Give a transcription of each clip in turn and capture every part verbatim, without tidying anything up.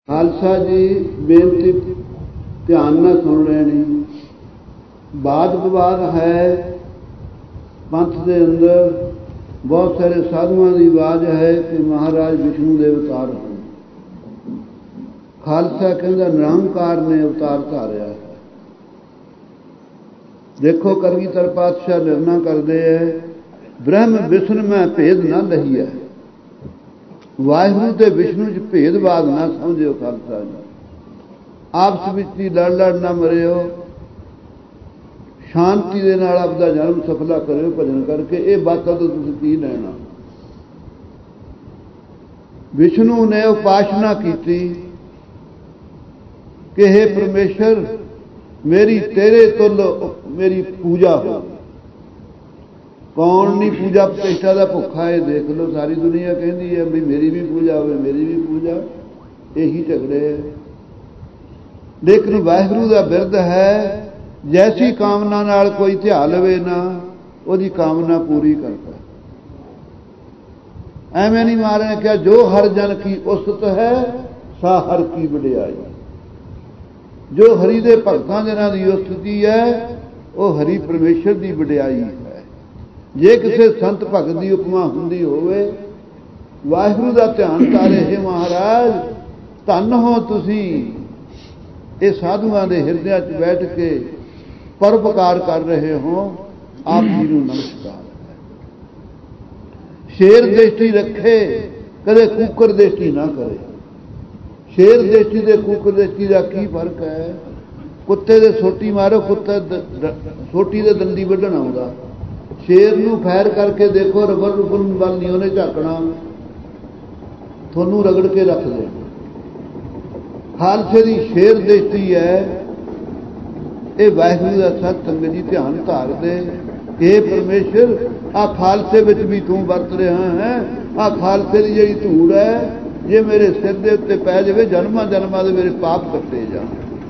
ਖਾਲਸਾ ਜੀ ਬੇਨਤੀ ਧਿਆਨ ਨਾਲ ਸੁਣ ਲੈਣੀ। ਬਾਦ ਵਿਵਾਦ ਹੈ ਪੰਥ ਦੇ ਅੰਦਰ। ਬਹੁਤ ਸਾਰੇ ਸਾਧੂਆਂ ਦੀ ਆਵਾਜ਼ ਹੈ ਕਿ ਮਹਾਰਾਜ ਵਿਸ਼ਨੂੰ ਦੇ ਅਵਤਾਰ ਹਨ। ਖਾਲਸਾ ਕਹਿੰਦਾ ਨਿਰੰਕਾਰ ਨੇ ਅਵਤਾਰ ਧਾਰਿਆ ਹੈ। ਦੇਖੋ ਕਲਗੀਧਰ ਪਾਤਸ਼ਾਹ ਨਿਰਣਾ ਕਰਦੇ ਹੈ, ਬ੍ਰਹਮ ਵਿਸ਼ਨ ਮੈਂ ਭੇਦ ਨਾ ਲਹੀਐ। ਵਾਹਿਗੁਰੂ ਤੇ ਵਿਸ਼ਨੂੰ ਚ ਭੇਦਭਾਵ ਨਾ ਸਮਝਿਓ। ਖਾਲਸਾ ਜੀ ਆਪਸ ਵਿੱਚ ਹੀ ਲੜ ਲੜ ਨਾ ਮਰਿਓ। ਸ਼ਾਂਤੀ ਦੇ ਨਾਲ ਆਪਦਾ ਜਨਮ ਸਫਲਾ ਕਰਿਓ ਭਜਨ ਕਰਕੇ। ਇਹ ਬਾਤਾਂ ਤੋਂ ਤੁਸੀਂ ਕੀ ਲੈਣਾ। ਵਿਸ਼ਨੂੰ ਨੇ ਉਪਾਸਨਾ ਕੀਤੀ ਕਿ ਹੇ ਪਰਮੇਸ਼ਰ ਮੇਰੀ ਤੇਰੇ ਤੁਲ ਮੇਰੀ ਪੂਜਾ ਹੋ। ਕੌਣ ਨਹੀਂ ਪੂਜਾ ਪ੍ਰਤਿਸ਼ਠਾ ਦਾ ਭੁੱਖਾ ਹੈ। ਦੇਖ ਲਓ ਸਾਰੀ ਦੁਨੀਆ ਕਹਿੰਦੀ ਹੈ ਵੀ ਮੇਰੀ ਵੀ ਪੂਜਾ ਹੋਵੇ, ਮੇਰੀ ਵੀ ਪੂਜਾ। ਇਹੀ ਝਗੜੇ ਹੈ। ਲੇਕਿਨ ਵਾਹਿਗੁਰੂ ਦਾ ਬਿਰਦ ਹੈ, ਜੈਸੀ ਕਾਮਨਾ ਨਾਲ ਕੋਈ ਧਿਆ ਲਵੇ ਨਾ ਉਹਦੀ ਕਾਮਨਾ ਪੂਰੀ ਕਰਦਾ। ਐਵੇਂ ਨਹੀਂ ਮਾਰੇ ਨੇ ਕਿਹਾ ਜੋ ਹਰ ਜਨ ਕੀ ਉਸਤ ਹੈ ਸਾ ਹਰ ਕੀ ਵਡਿਆਈ। ਜੋ ਹਰੀ ਦੇ ਭਗਤਾਂ ਜਨਾਂ ਦੀ ਉਸਤਤੀ ਹੈ ਉਹ ਹਰੀ ਪਰਮੇਸ਼ਰ ਦੀ ਵਡਿਆਈ ਹੈ। ਜੇ ਕਿਸੇ ਸੰਤ ਭਗਤ ਦੀ ਉਪਮਾ ਹੁੰਦੀ ਹੋਵੇ, ਵਾਹਿਗੁਰੂ ਦਾ ਧਿਆਨ ਧਾਰੇ ਹੈ ਮਹਾਰਾਜ ਧੰਨ ਹੋ ਤੁਸੀਂ। ਇਹ ਸਾਧੂਆਂ ਦੇ ਹਿਰਦਿਆਂ 'ਚ ਬੈਠ ਕੇ ਪਰਉਪਕਾਰ ਕਰ ਰਹੇ ਹੋ। ਆਪ ਜੀ ਨੂੰ ਨਮਸਕਾਰ। ਸ਼ੇਰ ਦ੍ਰਿਸ਼ਟੀ ਰੱਖੇ, ਕਦੇ ਕੂਕਰ ਦ੍ਰਿਸ਼ਟੀ ਨਾ ਕਰੇ। ਸ਼ੇਰ ਦ੍ਰਿਸ਼ਟੀ ਦੇ ਕੂਕਰ ਦ੍ਰਿਸ਼ਟੀ ਦਾ ਕੀ ਫਰਕ ਹੈ। ਕੁੱਤੇ ਦੇ ਸੋਟੀ ਮਾਰੋ, ਕੁੱਤਾ ਸੋਟੀ ਦੇ ਦੰਦੀ ਵੱਢਣ ਆਉਂਦਾ। ਸ਼ੇਰ ਨੂੰ ਫੈਰ ਕਰਕੇ ਦੇਖੋ, ਰਬੜ ਰੁਕਣ ਵੱਲ ਨਹੀਂ ਉਹਨੇ ਝਾਕਣਾ, ਤੁਹਾਨੂੰ ਰਗੜ ਕੇ ਰੱਖ ਦੇ। ਖਾਲਸੇ ਦੀ ਸ਼ੇਰ ਦ੍ਰਿਸ਼ਟੀ ਹੈ। ਇਹ ਵਾਹਿਗੁਰੂ ਦਾ ਸਤ ਸੰਗਤ ਜੀ ਧਿਆਨ ਧਾਰਦੇ। ਇਹ ਪਰਮੇਸ਼ਰ ਆ ਖਾਲਸੇ ਵਿੱਚ ਵੀ ਤੂੰ ਵਰਤ ਰਿਹਾ ਹੈ। ਆ ਖਾਲਸੇ ਦੀ ਜਿਹੜੀ ਧੂੜ ਹੈ ਜੇ ਮੇਰੇ ਸਿਰ ਦੇ ਉੱਤੇ ਪੈ ਜਾਵੇ, ਜਨਮਾਂ ਜਨਮਾਂ ਦੇ ਮੇਰੇ ਪਾਪ ਕੱਟੇ ਜਾਣ।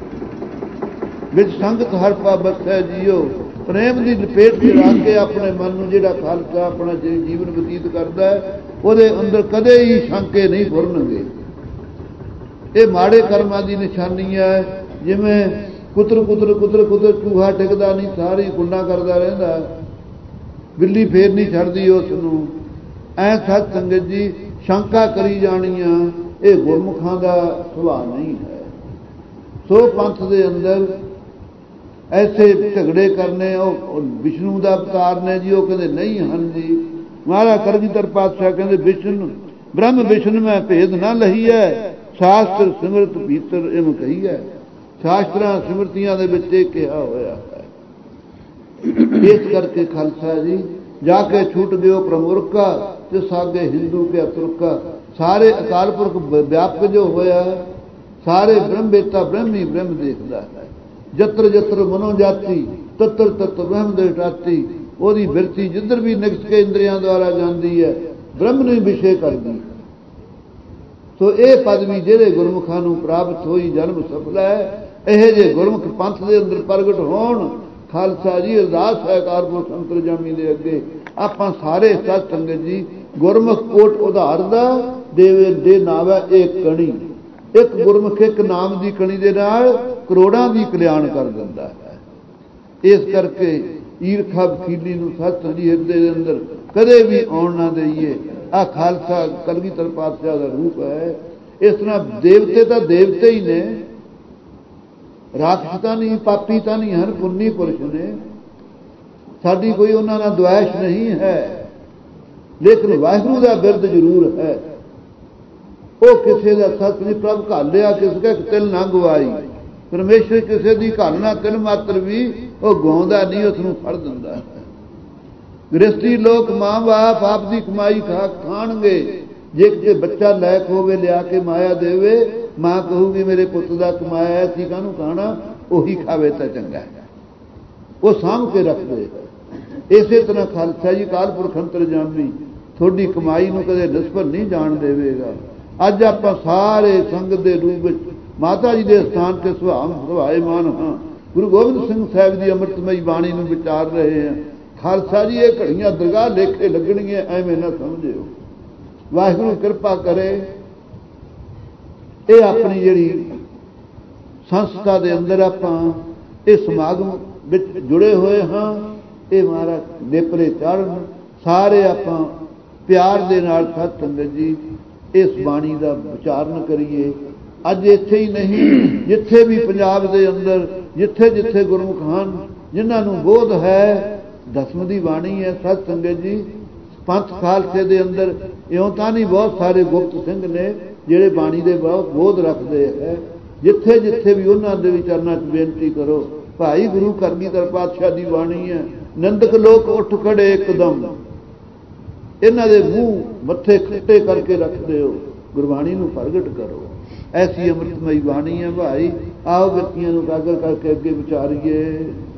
ਵਿੱਚ ਸੰਗਤ ਹਰ ਪਾਪ ਬਖਸ਼ੈ ਜੀਓ। ਪ੍ਰੇਮ ਦੀ ਲਪੇਟ ਚ ਰੱਖ ਕੇ ਆਪਣੇ ਮਨ ਨੂੰ ਜਿਹੜਾ ਖਾਲਸਾ ਆਪਣਾ ਜੀਵਨ ਬਤੀਤ ਕਰਦਾ ਹੈ ਉਹਦੇ ਅੰਦਰ ਕਦੇ ਹੀ ਸ਼ੰਕੇ ਨਹੀਂ ਫੁਰਨਗੇ। ਇਹ ਮਾੜੇ ਕਰਮਾਂ ਦੀ ਨਿਸ਼ਾਨੀ ਹੈ। ਜਿਵੇਂ ਕੁਤਰ ਕੁਤਰ ਕੁਤਰ ਕੁਤਰ ਚੂਹਾ ਟਿਕਦਾ ਨਹੀਂ, ਸਾਰੀ ਗੁੰਡਾ ਕਰਦਾ ਰਹਿੰਦਾ, ਬਿੱਲੀ ਫੇਰ ਨਹੀਂ ਛੱਡਦੀ ਉਸ ਨੂੰ। ਐ ਸਤ ਸੰਗਤ ਜੀ ਸ਼ੰਕਾ ਕਰੀ ਜਾਣੀਆਂ ਇਹ ਗੁਰਮੁਖਾਂ ਦਾ ਸੁਭਾਅ ਨਹੀਂ ਹੈ। ਸੋ ਪੰਥ ਦੇ ਅੰਦਰ ਐਸੇ ਝਗੜੇ ਕਰਨੇ ਉਹ ਵਿਸ਼ਨੂੰ ਦਾ ਅਵਤਾਰ ਨੇ ਜੀ। ਉਹ ਕਹਿੰਦੇ ਨਹੀਂ ਹਨ ਜੀ। ਮਹਾਰਾਜ ਕਲਗੀਧਰ ਪਾਤਸ਼ਾਹ ਕਹਿੰਦੇ ਵਿਸ਼ਨ ਬ੍ਰਹਮ ਵਿਸ਼ਨ ਮੈਂ ਭੇਦ ਨਾ ਲਹੀਐ। ਸ਼ਾਸਤਰ ਸਿਮਰਤ ਭੀਤਰ ਇਹਨੂੰ ਕਹੀ ਹੈ। ਸ਼ਾਸਤਰਾਂ ਸਿਮਰਤੀਆਂ ਦੇ ਵਿੱਚ ਇਹ ਕਿਹਾ ਹੋਇਆ ਹੈ। ਇਸ ਕਰਕੇ ਖਾਲਸਾ ਜੀ ਜਾ ਕੇ ਛੁੱਟ ਦਿਓ ਪ੍ਰਮੁਰਕਾ ਤੇ ਸਾਗੇ ਹਿੰਦੂ ਕੇ ਅਤੁਰਕਾ। ਸਾਰੇ ਅਕਾਲ ਪੁਰਖ ਵਿਆਪਕ ਜੋ ਹੋਇਆ, ਸਾਰੇ ਬ੍ਰਹਮਵੇਤਾ ਬ੍ਰਹਮੀ ਬ੍ਰਹਮ ਦੇਖਦਾ ਹੈ। ਜਤਰ ਜਤਰ ਮਨੋ ਜਾਤੀ ਤਤਰ ਤਤਰ ਬ੍ਰਹਮ ਦੇ ਟਾਤੀ। ਉਹਦੀ ਬਿਰਤੀ ਜਿੱਧਰ ਵੀ ਨਿਕਸ ਕੇ ਇੰਦਰੀਆਂ ਦੁਆਰਾ ਜਾਂਦੀ ਹੈ ਬ੍ਰਹਮ ਨੂੰ ਹੀ ਵਿਸ਼ੇ ਕਰਦੀ। ਸੋ ਇਹ ਪਦਵੀ ਜਿਹੜੇ ਗੁਰਮੁਖਾਂ ਨੂੰ ਪ੍ਰਾਪਤ ਹੋਈ ਜਨਮ ਸਫਲਾ ਹੈ। ਇਹ ਜੇ ਗੁਰਮੁਖ ਪੰਥ ਦੇ ਅੰਦਰ ਪ੍ਰਗਟ ਹੋਣ। ਖਾਲਸਾ ਜੀ ਅਰਦਾਸ ਹੈ ਕਾਰਪੁਰਖ ਅੰਤਰਜਾਮੀ ਦੇ ਅੱਗੇ ਆਪਾਂ ਸਾਰੇ ਸਤ ਸੰਗਤ ਜੀ ਗੁਰਮੁਖ ਕੋਟ ਉਧਾਰ ਦਾ ਦੇਵੇ ਦੇ ਨਾਮ ਹੈ ਇੱਕ ਕਣੀ। ਇੱਕ ਗੁਰਮੁਖ ਇੱਕ ਨਾਮ ਦੀ ਕਣੀ ਦੇ ਨਾਲ ਕਰੋੜਾਂ ਦੀ ਕਲਿਆਣ ਕਰ ਦਿੰਦਾ ਹੈ। ਇਸ ਕਰਕੇ ਈਰਖਾ ਵਖੀਲੀ ਨੂੰ ਸਤ ਜੀ ਹਿਰਦੇ ਦੇ ਅੰਦਰ ਕਦੇ ਵੀ ਆਉਣ ਨਾ ਦੇਈਏ। ਆ ਖਾਲਸਾ ਕਲਗੀਧਰ ਪਾਤਸ਼ਾਹ ਦਾ ਰੂਪ ਹੈ। ਇਸ ਤਰ੍ਹਾਂ ਦੇਵਤੇ ਤਾਂ ਦੇਵਤੇ ਹੀ ਨੇ, ਰਾਖਸ਼ ਤਾਂ ਨਹੀਂ, ਪਾਪੀ ਤਾਂ ਨਹੀਂ ਹਨ, ਪੁੰਨੀ ਪੁਰਸ਼ ਨੇ। ਸਾਡੀ ਕੋਈ ਉਹਨਾਂ ਨਾਲ ਦੁਆਇਸ਼ ਨਹੀਂ ਹੈ। ਲੇਕਿਨ ਵਾਹਿਗੁਰੂ ਦਾ ਬਿਰਦ ਜ਼ਰੂਰ ਹੈ। ਉਹ ਕਿਸੇ ਦਾ ਸਤ ਨਹੀਂ ਪ੍ਰਭ ਘਾਲਿਆ ਕਿਸ ਕਾ ਤਿਲ ਨਾ ਗਵਾਈ। ਪਰਮੇਸ਼ਰ ਕਿਸੇ ਦੀ ਘਾਲਣਾ ਤਿਲ ਮਾਤਰ ਵੀ ਉਹ ਗਾਉਂਦਾ ਨਹੀਂ, ਉਸ ਨੂੰ ਫੜ ਦਿੰਦਾ ਹੈ। ਗ੍ਰਸਤੀ ਲੋਕ ਮਾਂ ਬਾਪ ਆਪ ਦੀ ਕਮਾਈ ਖਾ ਖਾਣਗੇ। ਜੇ ਕਿਤੇ ਬੱਚਾ ਲਾਇਕ ਹੋਵੇ ਲਿਆ ਕੇ ਮਾਇਆ ਦੇਵੇ, ਮਾਂ ਕਹੂਗੀ ਮੇਰੇ ਪੁੱਤ ਦਾ ਕਮਾਇਆ ਸੀ ਕਾਹਨੂੰ ਖਾਣਾ, ਉਹੀ ਖਾਵੇ ਤਾਂ ਚੰਗਾ ਹੈ। ਉਹ ਸਾਂਭ ਕੇ ਰੱਖਦੇ। ਇਸੇ ਤਰ੍ਹਾਂ ਖਾਲਸਾ ਜੀ ਅਕਾਲ ਪੁਰਖ ਅੰਤਰਜਾਮੀ ਤੁਹਾਡੀ ਕਮਾਈ ਨੂੰ ਕਦੇ ਨਿਸਫਲ ਨਹੀਂ ਜਾਣ ਦੇਵੇਗਾ। ਅੱਜ ਆਪਾਂ ਸਾਰੇ ਸੰਗਤ ਦੇ ਰੂਪ ਵਿੱਚ ਮਾਤਾ ਜੀ ਦੇ ਸਥਾਨ ਤੇ ਸੁਭਾਏਮਾਨ ਹਾਂ। ਗੁਰੂ ਗੋਬਿੰਦ ਸਿੰਘ ਸਾਹਿਬ ਦੀ ਅੰਮ੍ਰਿਤਮਈ ਬਾਣੀ ਨੂੰ ਵਿਚਾਰ ਰਹੇ ਹਾਂ। ਖਾਲਸਾ ਜੀ ਇਹ ਘੜੀਆਂ ਦਰਗਾਹ ਲੇਖੇ ਲੱਗਣਗੀਆਂ, ਐਵੇਂ ਨਾ ਸਮਝਿਓ। ਵਾਹਿਗੁਰੂ ਕਿਰਪਾ ਕਰੇ ਇਹ ਆਪਣੀ ਜਿਹੜੀ ਸੰਸਥਾ ਦੇ ਅੰਦਰ ਆਪਾਂ ਇਹ ਸਮਾਗਮ ਵਿੱਚ ਜੁੜੇ ਹੋਏ ਹਾਂ। ਇਹ ਮਹਾਰਾਜ ਨੇਪਰੇ ਚੜ੍ਹਨ ਸਾਰੇ ਆਪਾਂ ਪਿਆਰ ਦੇ ਨਾਲ ਸਤ ਸੰਗਤ ਜੀ ਇਸ ਬਾਣੀ ਦਾ ਵਿਚਾਰਨ ਕਰੀਏ। ਅੱਜ ਇੱਥੇ ਹੀ ਨਹੀਂ, ਜਿੱਥੇ ਵੀ ਪੰਜਾਬ ਦੇ ਅੰਦਰ ਜਿੱਥੇ ਜਿੱਥੇ ਗੁਰਮੁਖ ਹਨ, ਜਿਨ੍ਹਾਂ ਨੂੰ ਬੋਧ ਹੈ ਦਸਮ ਦੀ ਬਾਣੀ ਹੈ ਸਤ ਸੰਗਤ ਜੀ। ਪੰਥ ਖਾਲਸੇ ਦੇ ਅੰਦਰ ਇਉਂ ਤਾਂ ਨਹੀਂ, ਬਹੁਤ ਸਾਰੇ ਗੁਪਤ ਸਿੰਘ ਨੇ ਜਿਹੜੇ ਬਾਣੀ ਦੇ ਬਹੁਤ ਬੋਧ ਰੱਖਦੇ ਹੈ। ਜਿੱਥੇ ਜਿੱਥੇ ਵੀ ਉਹਨਾਂ ਦੇ ਵੀ ਚਰਨਾਂ 'ਚ ਬੇਨਤੀ ਕਰੋ, ਭਾਈ ਗੁਰੂ ਕਰਮੀਧਰ ਪਾਤਸ਼ਾਹ ਦੀ ਬਾਣੀ ਹੈ। ਨੰਦਕ ਲੋਕ ਉੱਠ ਖੜੇ ਇੱਕਦਮ, ਇਹਨਾਂ ਦੇ ਮੂੰਹ ਮੱਥੇ ਖੱਟੇ ਕਰਕੇ ਰੱਖਦੇ ਹੋ, ਗੁਰਬਾਣੀ ਨੂੰ ਪ੍ਰਗਟ ਕਰੋ। ਐਸੀ ਅੰਮ੍ਰਿਤਮਈ ਬਾਣੀ ਹੈ ਭਾਈ। ਆਓ ਵਿਅਕਤੀਆਂ ਨੂੰ ਕਾਗਰ ਕਰਕੇ ਅੱਗੇ ਵਿਚਾਰੀਏ।